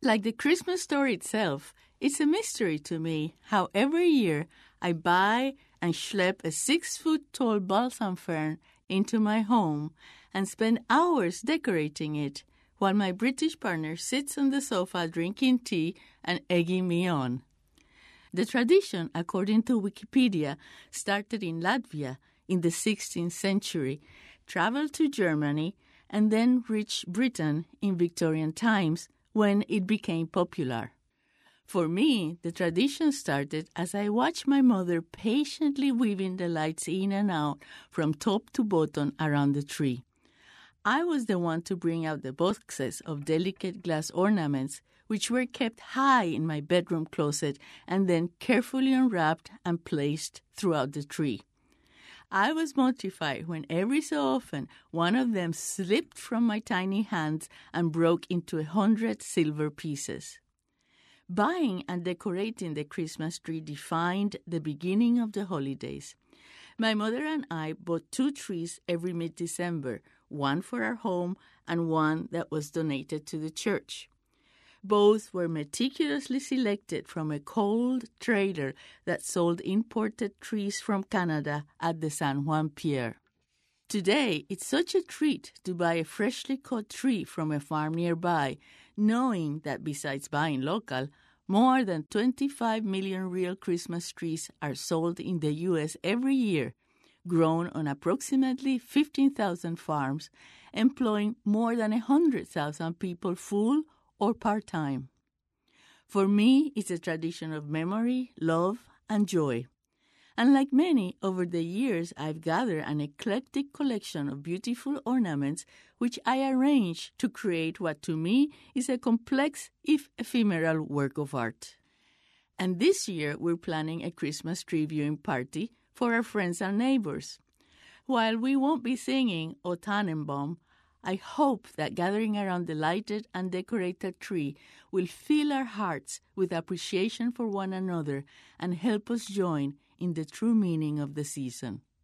Like the Christmas story itself, it's a mystery to me how every year I buy and schlep a 6-foot-tall balsam fern into my home and spend hours decorating it while my British partner sits on the sofa drinking tea and egging me on. The tradition, according to Wikipedia, started in Latvia in the 16th century, traveled to Germany, and then reached Britain in Victorian times when it became popular. For me, the tradition started as I watched my mother patiently weaving the lights in and out from top to bottom around the tree. I was the one to bring out the boxes of delicate glass ornaments, which were kept high in my bedroom closet and then carefully unwrapped and placed throughout the tree. I was mortified when every so often one of them slipped from my tiny hands and broke into 100 silver pieces. Buying and decorating the Christmas tree defined the beginning of the holidays. My mother and I bought 2 trees every mid-December, one for our home and one that was donated to the church. Both were meticulously selected from a cold trader that sold imported trees from Canada at the San Juan Pier. Today, it's such a treat to buy a freshly cut tree from a farm nearby, knowing that besides buying local, more than 25 million real Christmas trees are sold in the U.S. every year, grown on approximately 15,000 farms, employing more than 100,000 people full or part-time. For me, it's a tradition of memory, love, and joy. And like many, over the years, I've gathered an eclectic collection of beautiful ornaments which I arrange to create what to me is a complex, if ephemeral, work of art. And this year, we're planning a Christmas tree viewing party for our friends and neighbors. While we won't be singing O Tannenbaum, I hope that gathering around the lighted and decorated tree will fill our hearts with appreciation for one another and help us join in the true meaning of the season.